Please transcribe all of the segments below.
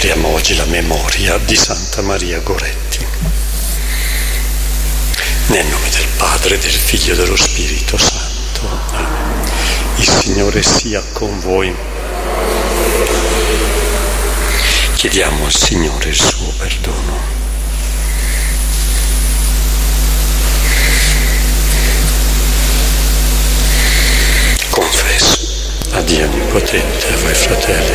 celebriamo oggi la memoria di Santa Maria Goretti. Nel nome del Padre, del Figlio e dello Spirito Santo. Amen. Il Signore sia con voi. Chiediamo al Signore il suo perdono. Confesso a Dio Onnipotente, a voi fratelli,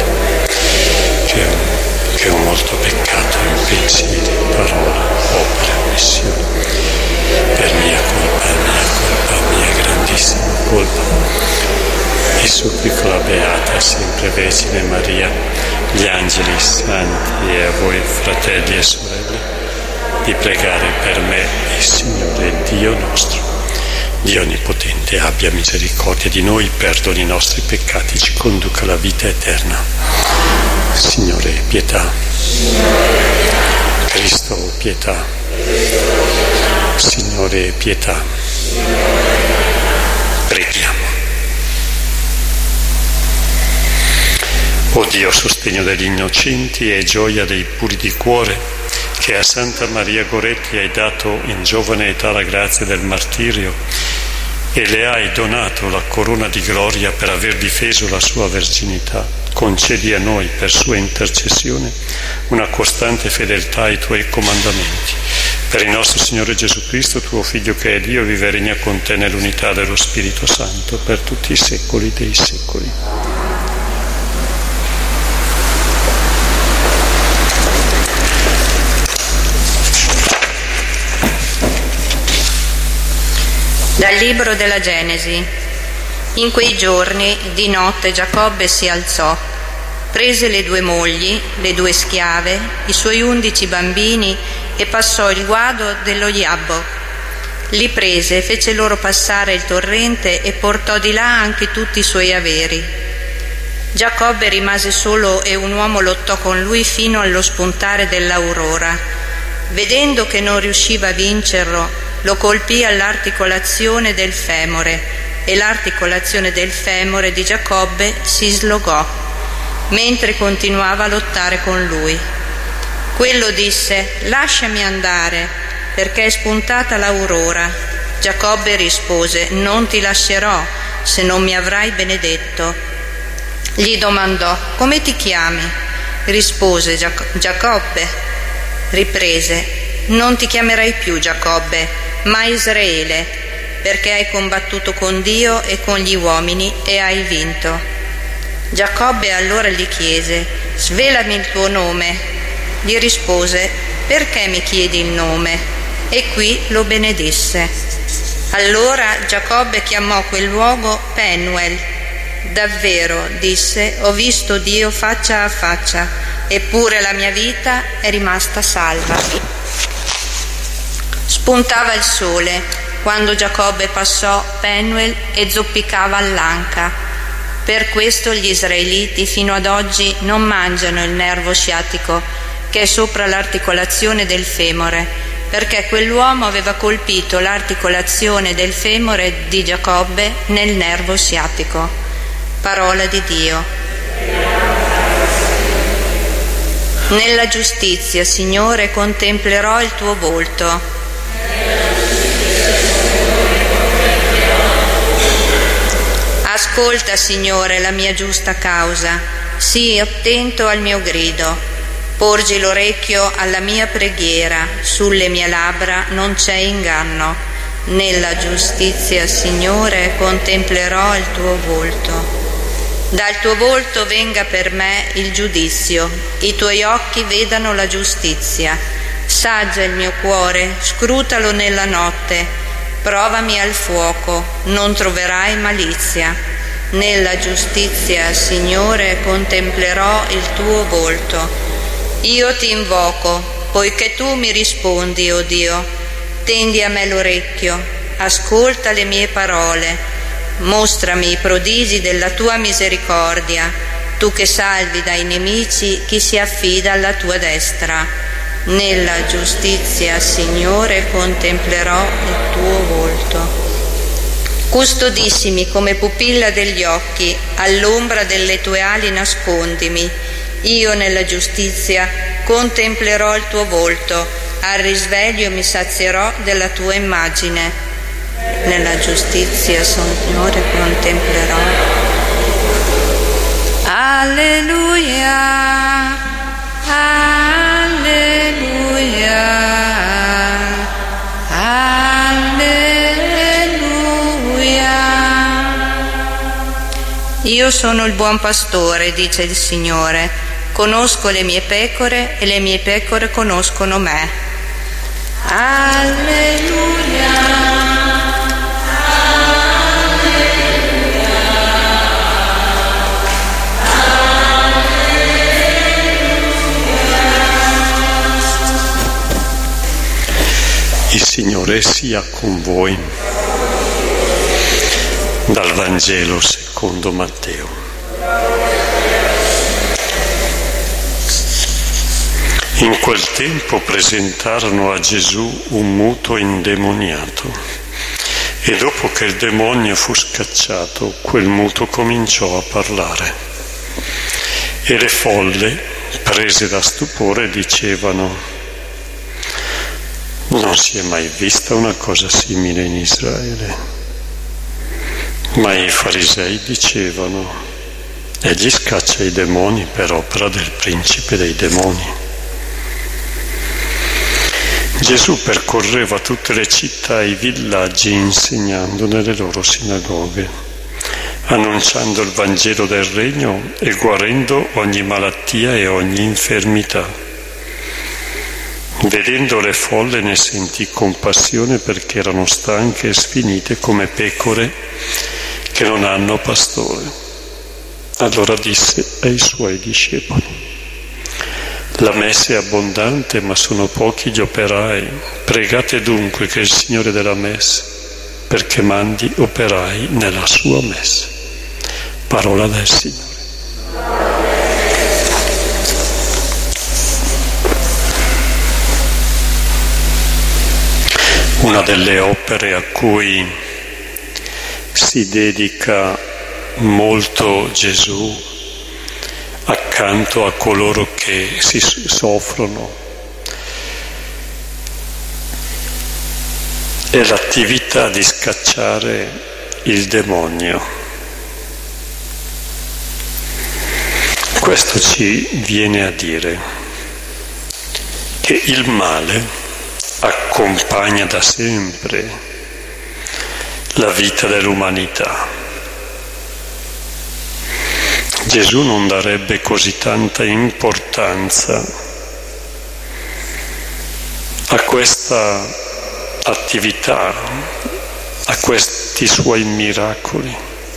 che ho molto peccato in pensieri, parola, opera, omissione, per mia grandissima colpa. E supplico la Beata sempre Vergine Maria, gli angeli, i santi e a voi fratelli e sorelle, di pregare per me il Signore Dio nostro. Dio Onnipotente abbia misericordia di noi, perdoni i nostri peccati, ci conduca alla vita eterna. Signore, pietà. Cristo, pietà. Signore, pietà. Preghiamo. O Dio, sostegno degli innocenti e gioia dei puri di cuore, che a Santa Maria Goretti hai dato in giovane età la grazia del martirio e le hai donato la corona di gloria per aver difeso la sua verginità, concedi a noi, per sua intercessione, una costante fedeltà ai tuoi comandamenti. Per il nostro Signore Gesù Cristo, tuo Figlio che è Dio, vive e regna con te nell'unità dello Spirito Santo per tutti i secoli dei secoli. Dal libro della Genesi. In quei giorni di notte Giacobbe si alzò, prese le 2 mogli, le 2 schiave, i suoi 11 bambini e passò il guado dello Iabbo. Li prese, fece loro passare il torrente e portò di là anche tutti i suoi averi. Giacobbe rimase solo e un uomo lottò con lui fino allo spuntare dell'aurora. Vedendo che non riusciva a vincerlo, lo colpì all'articolazione del femore e l'articolazione del femore di Giacobbe si slogò, mentre continuava a lottare con lui. Quello disse: «Lasciami andare, perché è spuntata l'aurora». Giacobbe rispose: «Non ti lascerò, se non mi avrai benedetto». Gli domandò: «Come ti chiami?» Rispose: Giacobbe. Riprese: «Non ti chiamerai più Giacobbe, ma Israele, perché hai combattuto con Dio e con gli uomini e hai vinto». Giacobbe allora gli chiese: «Svelami il tuo nome». Gli rispose: «Perché mi chiedi il nome?» E qui lo benedisse. Allora Giacobbe chiamò quel luogo Penuel. «Davvero», disse, «ho visto Dio faccia a faccia, eppure la mia vita è rimasta salva». Spuntava il sole quando Giacobbe passò Penuel e zoppicava all'anca. Per questo gli israeliti fino ad oggi non mangiano il nervo sciatico che è sopra l'articolazione del femore, perché quell'uomo aveva colpito l'articolazione del femore di Giacobbe nel nervo sciatico. Parola di Dio. Nella giustizia, Signore, contemplerò il tuo volto. Ascolta, Signore, la mia giusta causa, sii attento al mio grido. Porgi l'orecchio alla mia preghiera, sulle mie labbra non c'è inganno. Nella giustizia, Signore, contemplerò il tuo volto. Dal tuo volto venga per me il giudizio, i tuoi occhi vedano la giustizia. Saggia il mio cuore, scrutalo nella notte, provami al fuoco, non troverai malizia. Nella giustizia, Signore, contemplerò il tuo volto. Io ti invoco, poiché tu mi rispondi, o Dio. Tendi a me l'orecchio, ascolta le mie parole. Mostrami i prodigi della tua misericordia, tu che salvi dai nemici chi si affida alla tua destra. Nella giustizia, Signore, contemplerò il tuo volto. Custodissimi come pupilla degli occhi, all'ombra delle tue ali nascondimi. Io nella giustizia contemplerò il tuo volto, al risveglio mi sazierò della tua immagine. Nella giustizia, Signore, contemplerò. Alleluia, alleluia, alleluia. Io sono il buon pastore, dice il Signore. Conosco le mie pecore e le mie pecore conoscono me. Alleluia. Il Signore sia con voi. Dal Vangelo secondo Matteo. In quel tempo presentarono a Gesù un muto indemoniato e dopo che il demonio fu scacciato, quel muto cominciò a parlare. E le folle, prese da stupore, dicevano: non si è mai vista una cosa simile in Israele. Ma i farisei dicevano: egli scaccia i demoni per opera del principe dei demoni. Gesù percorreva tutte le città e i villaggi insegnando nelle loro sinagoghe, annunciando il Vangelo del Regno e guarendo ogni malattia e ogni infermità. Vedendo le folle ne sentì compassione perché erano stanche e sfinite come pecore che non hanno pastore. Allora disse ai suoi discepoli: la messe è abbondante, ma sono pochi gli operai. Pregate dunque che il Signore della messe, perché mandi operai nella sua messe. Parola del Signore. Una delle opere a cui si dedica molto Gesù accanto a coloro che si soffrono è l'attività di scacciare il demonio. Questo ci viene a dire che il male accompagna da sempre la vita dell'umanità. Gesù non darebbe così tanta importanza a questa attività, a questi suoi miracoli,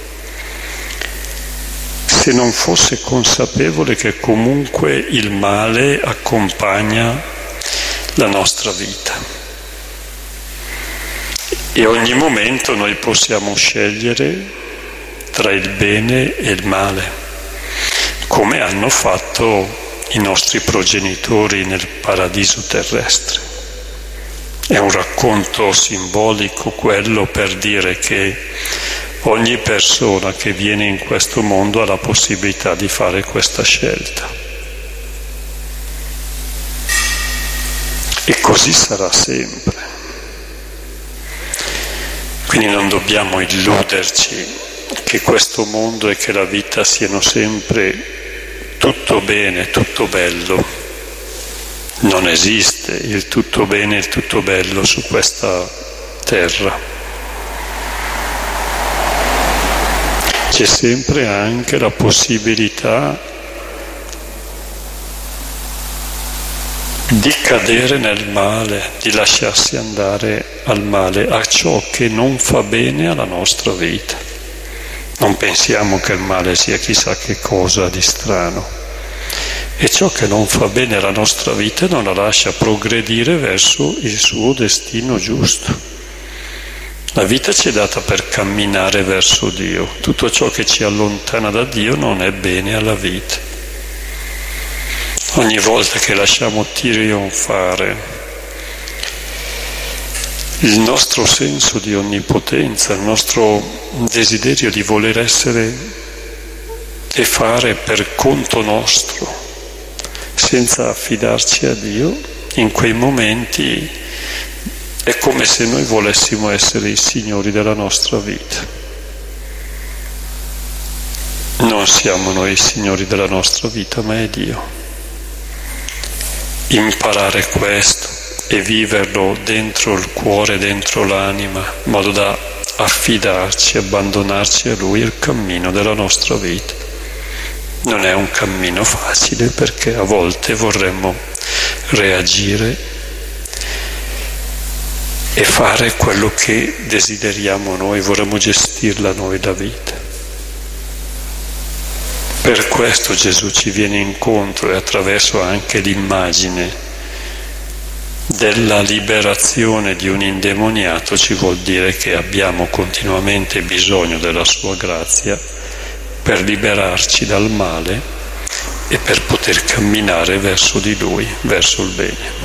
se non fosse consapevole che comunque il male accompagna la nostra vita. E ogni momento noi possiamo scegliere tra il bene e il male, come hanno fatto i nostri progenitori nel paradiso terrestre. È un racconto simbolico quello per dire che ogni persona che viene in questo mondo ha la possibilità di fare questa scelta. E così sarà sempre. Quindi non dobbiamo illuderci che questo mondo e che la vita siano sempre tutto bene, tutto bello. Non esiste il tutto bene e il tutto bello su questa terra. C'è sempre anche la possibilità di cadere nel male, di lasciarsi andare al male, a ciò che non fa bene alla nostra vita. Non pensiamo che il male sia chissà che cosa di strano. E ciò che non fa bene alla nostra vita non la lascia progredire verso il suo destino giusto. La vita ci è data per camminare verso Dio. Tutto ciò che ci allontana da Dio non è bene alla vita. Ogni volta che lasciamo trionfare il nostro senso di onnipotenza, il nostro desiderio di voler essere e fare per conto nostro, senza affidarci a Dio, in quei momenti è come se noi volessimo essere i signori della nostra vita. Non siamo noi i signori della nostra vita, ma è Dio. Imparare questo e viverlo dentro il cuore, dentro l'anima, in modo da affidarci, abbandonarci a Lui, il cammino della nostra vita. Non è un cammino facile, perché a volte vorremmo reagire e fare quello che desideriamo noi, vorremmo gestirla noi la vita. Per questo Gesù ci viene incontro, e attraverso anche l'immagine della liberazione di un indemoniato ci vuol dire che abbiamo continuamente bisogno della sua grazia per liberarci dal male e per poter camminare verso di Lui, verso il bene.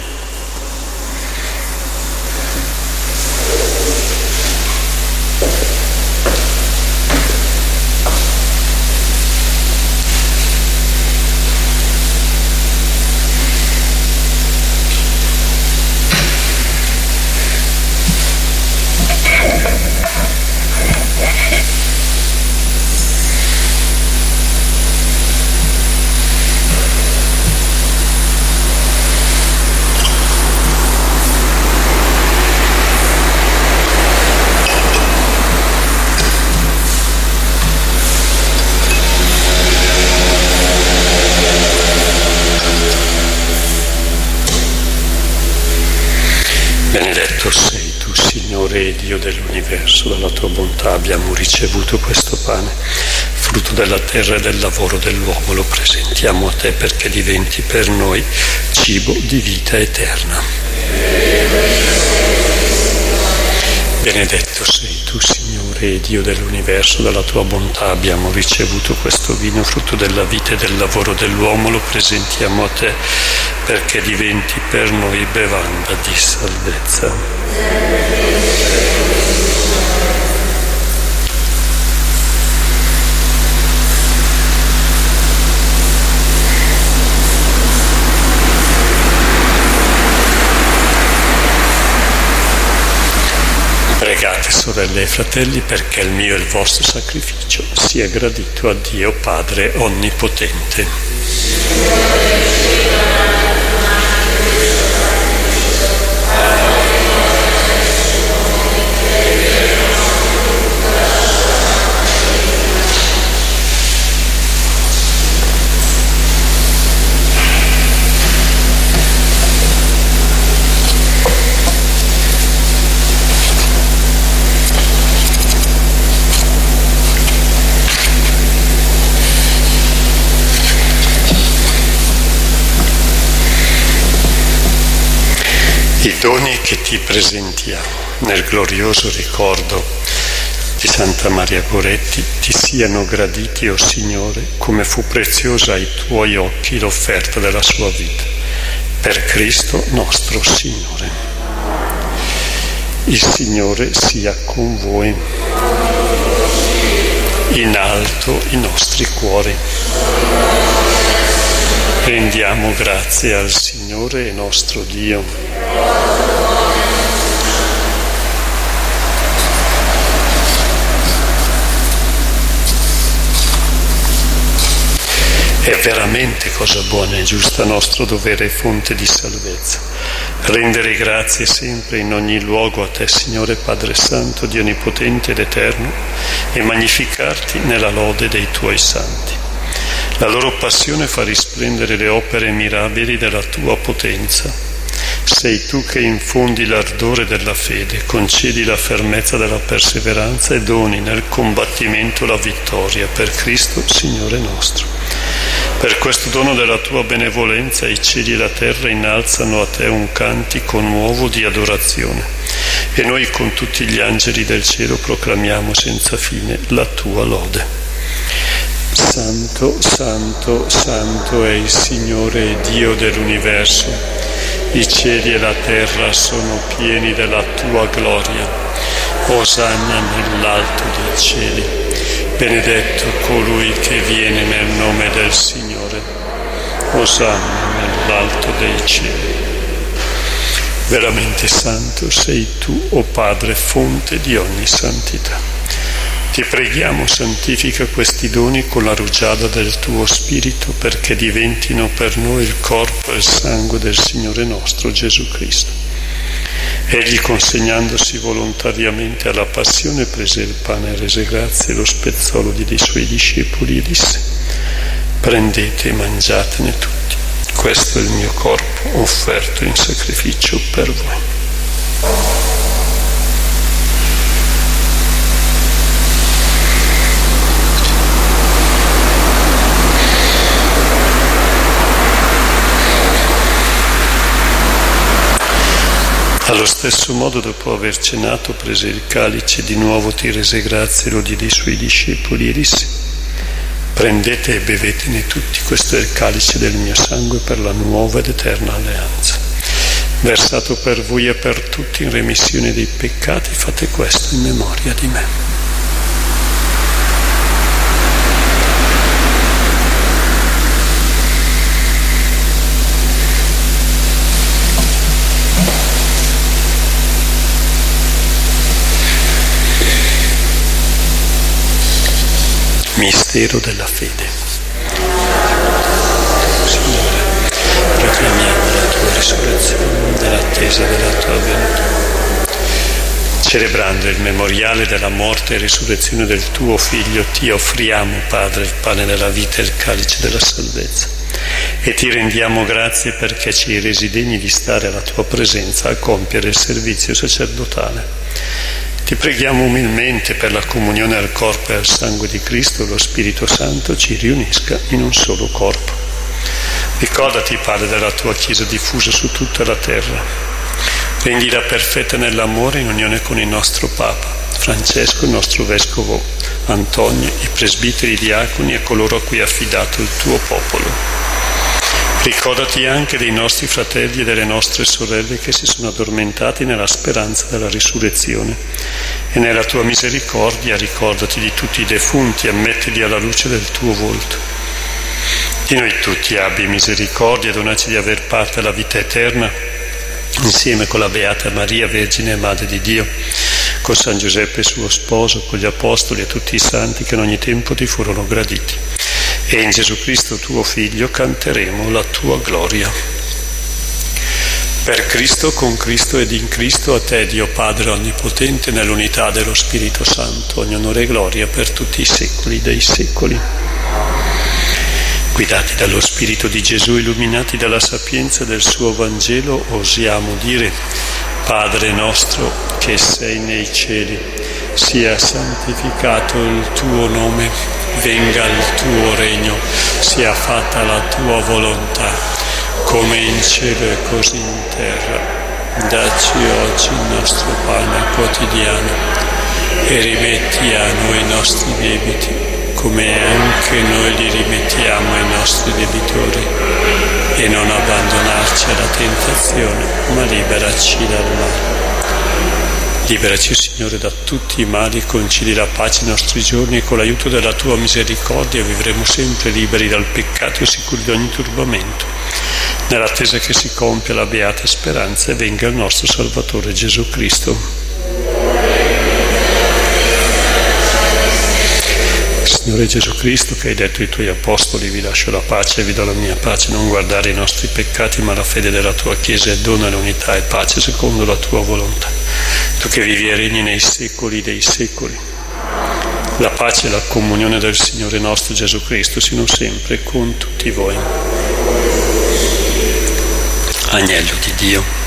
Benedetto sei tu, Signore Dio dell'universo, dalla tua bontà abbiamo ricevuto questo pane, frutto della terra e del lavoro dell'uomo, lo presentiamo a te perché diventi per noi cibo di vita eterna. Benedetto sei tu, Signore Dio dell'universo, dalla tua bontà abbiamo ricevuto questo vino, frutto della vita e del lavoro dell'uomo, lo presentiamo a te perché diventi per noi bevanda di salvezza. Pregate, sorelle e fratelli, perché il mio e il vostro sacrificio sia gradito a Dio Padre Onnipotente. I doni che ti presentiamo nel glorioso ricordo di Santa Maria Goretti ti siano graditi, o Signore, come fu preziosa ai tuoi occhi l'offerta della sua vita. Per Cristo nostro Signore. Il Signore sia con voi. In alto i nostri cuori. Rendiamo grazie al Signore nostro Dio. È veramente cosa buona e giusta, nostro dovere e fonte di salvezza. Rendere grazie sempre in ogni luogo a te, Signore Padre Santo, Dio Onnipotente ed Eterno, e magnificarti nella lode dei tuoi santi. La loro passione fa risplendere le opere mirabili della tua potenza. Sei tu che infondi l'ardore della fede, concedi la fermezza della perseveranza e doni nel combattimento la vittoria per Cristo, Signore nostro. Per questo dono della tua benevolenza i cieli e la terra innalzano a te un cantico nuovo di adorazione, e noi con tutti gli angeli del cielo proclamiamo senza fine la tua lode. Santo, santo, santo è il Signore Dio dell'universo. I cieli e la terra sono pieni della tua gloria. Osanna nell'alto dei cieli. Benedetto colui che viene nel nome del Signore. Osanna nell'alto. dall'alto dei cieli. Veramente santo sei tu, o Padre, fonte di ogni santità. Ti preghiamo, santifica questi doni con la rugiada del tuo Spirito, perché diventino per noi il corpo e il sangue del Signore nostro Gesù Cristo. Egli, consegnandosi volontariamente alla passione, prese il pane e rese grazie, lo spezzò, lo diede ai suoi discepoli e disse: prendete e mangiatene tutti, questo è il mio corpo offerto in sacrificio per voi. Allo stesso modo, dopo aver cenato, prese il calice, di nuovo ti rese grazie, lo diede ai suoi discepoli e disse: prendete e bevetene tutti, questo è il calice del mio sangue per la nuova ed eterna alleanza, versato per voi e per tutti in remissione dei peccati. Fate questo in memoria di me. Mistero della fede. Signore, proclamiamo la tua risurrezione nell'attesa della tua venuta. Celebrando il memoriale della morte e risurrezione del tuo Figlio, ti offriamo, Padre, il pane della vita e il calice della salvezza. E ti rendiamo grazie perché ci hai resi degni di stare alla tua presenza a compiere il servizio sacerdotale. Ti preghiamo umilmente per la comunione al corpo e al sangue di Cristo, lo Spirito Santo ci riunisca in un solo corpo. Ricordati, Padre, della tua Chiesa diffusa su tutta la terra. Rendila perfetta nell'amore in unione con il nostro Papa, Francesco, il nostro Vescovo Antonio, i presbiteri, diaconi e coloro a cui è affidato il tuo popolo. Ricordati anche dei nostri fratelli e delle nostre sorelle che si sono addormentati nella speranza della risurrezione, e nella tua misericordia ricordati di tutti i defunti, ammettili alla luce del tuo volto. Di noi tutti abbi misericordia e donaci di aver parte alla vita eterna, insieme con la Beata Maria, Vergine e Madre di Dio, con San Giuseppe suo sposo, con gli Apostoli e tutti i santi che in ogni tempo ti furono graditi. E in Gesù Cristo tuo Figlio canteremo la tua gloria. Per Cristo, con Cristo ed in Cristo, a te, Dio Padre Onnipotente, nell'unità dello Spirito Santo, ogni onore e gloria per tutti i secoli dei secoli. Guidati dallo Spirito di Gesù, illuminati dalla sapienza del suo Vangelo, osiamo dire: Padre nostro che sei nei cieli, sia santificato il tuo nome, venga il tuo regno, sia fatta la tua volontà, come in cielo e così in terra. Dacci oggi il nostro pane quotidiano e rimetti a noi i nostri debiti, come anche noi li rimettiamo ai nostri debitori, e non abbandonarci alla tentazione, ma liberaci dal male. Liberaci, Signore, da tutti i mali, concedi la pace ai nostri giorni e con l'aiuto della tua misericordia vivremo sempre liberi dal peccato e sicuri di ogni turbamento, nell'attesa che si compia la beata speranza e venga il nostro Salvatore Gesù Cristo. Signore Gesù Cristo, che hai detto ai tuoi apostoli: vi lascio la pace e vi do la mia pace, non guardare i nostri peccati ma la fede della tua Chiesa, e dona l'unità e pace secondo la tua volontà. Tu che vivi e regni nei secoli dei secoli, la pace e la comunione del Signore nostro Gesù Cristo siano sempre con tutti voi. Agnello di Dio,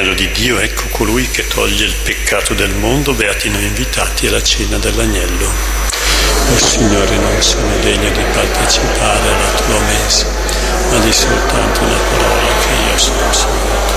Agnello di Dio, ecco colui che toglie il peccato del mondo, beati noi invitati alla cena dell'Agnello. O Signore, non sono degno di partecipare alla tua mensa, ma di soltanto una parola che io sono salvato.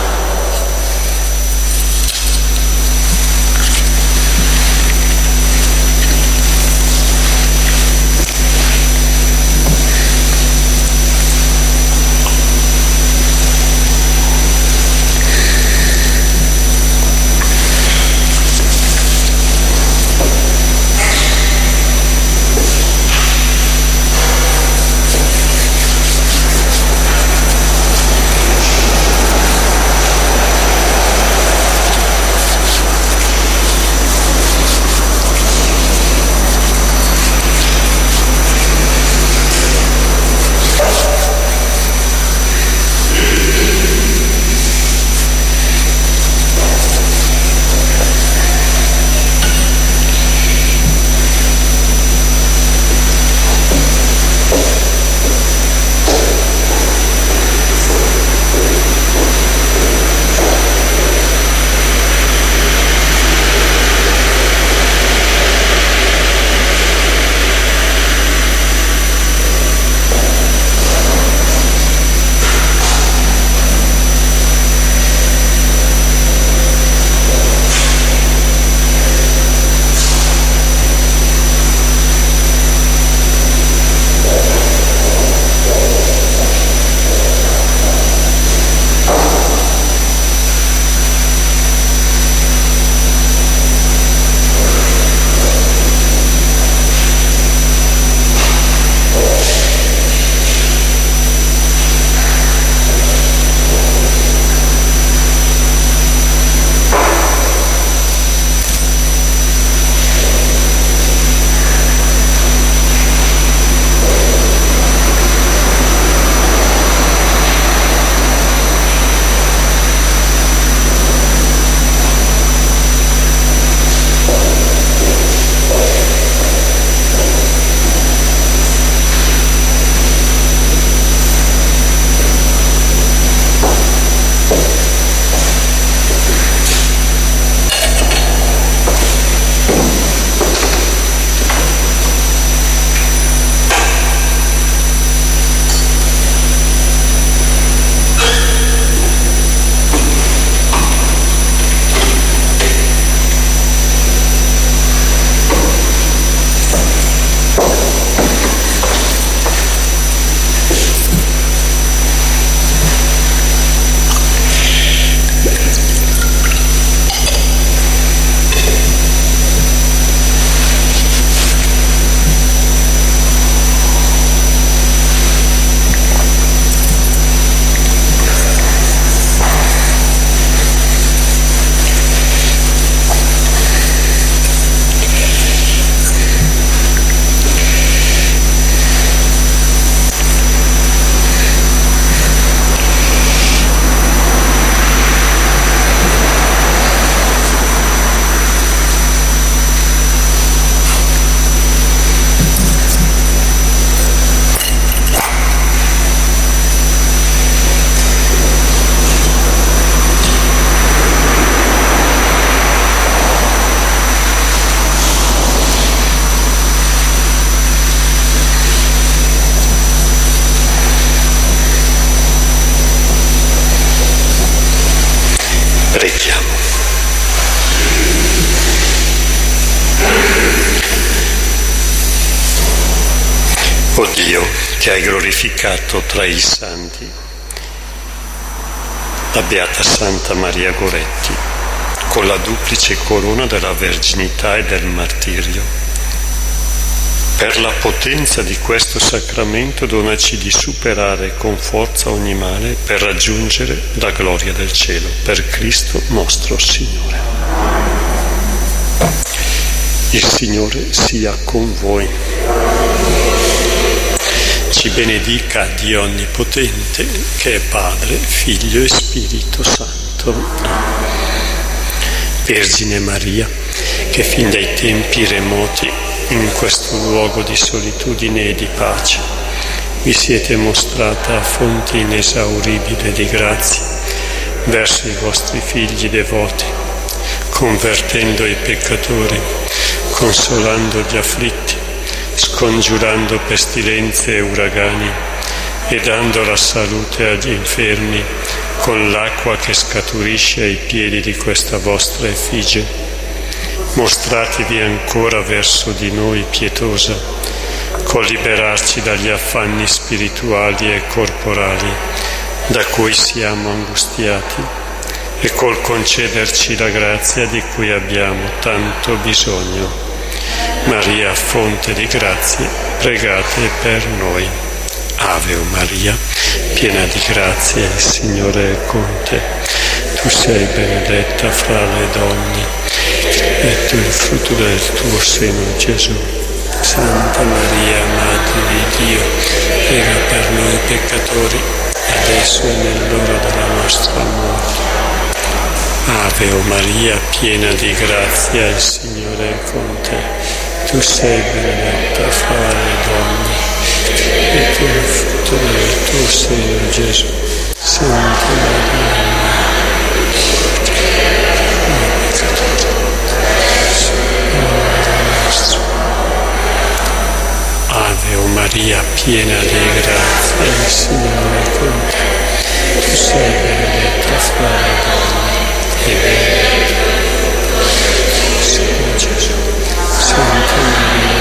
Preghiamo. O Dio, che hai glorificato tra i santi la Beata Santa Maria Goretti con la duplice corona della verginità e del martirio, per la potenza di questo sacramento donaci di superare con forza ogni male per raggiungere la gloria del cielo, per Cristo nostro Signore. Il Signore sia con voi. Ci benedica Dio Onnipotente, che è Padre, Figlio e Spirito Santo. Vergine Maria, che fin dai tempi remoti in questo luogo di solitudine e di pace vi siete mostrata fonte inesauribile di grazia, verso i vostri figli devoti, convertendo i peccatori, consolando gli afflitti, scongiurando pestilenze e uragani e dando la salute agli infermi con l'acqua che scaturisce ai piedi di questa vostra effigie. Mostratevi ancora verso di noi pietosa, col liberarci dagli affanni spirituali e corporali da cui siamo angustiati e col concederci la grazia di cui abbiamo tanto bisogno. Maria, fonte di grazie, pregate per noi. Ave Maria, piena di grazia, il Signore è con te. Tu sei benedetta fra le donne e tu il frutto del tuo seno, Gesù. Santa Maria, Madre di Dio, prega per noi peccatori, adesso e nell'ora della nostra morte. Ave Maria, piena di grazia, il Signore è con te. Tu sei benedetta fra le donne e tu il frutto del tuo seno, Gesù. Santa Maria, Ave Maria, piena di grazia, il Signore è con te. Tu sei benedetta fra le donne e benedetto sei Gesù. Santa Maria,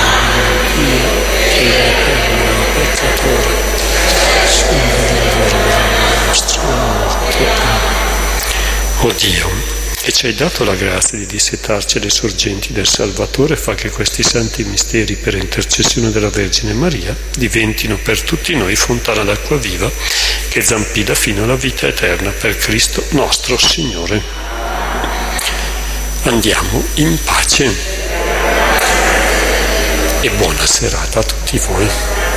prega per noi peccatori, adesso e nell'ora della nostra morte. O Dio, che ci hai dato la grazia di dissetarci le sorgenti del Salvatore, fa che questi santi misteri, per intercessione della Vergine Maria, diventino per tutti noi fontana d'acqua viva che zampilla fino alla vita eterna per Cristo nostro Signore. Andiamo in pace e buona serata a tutti voi.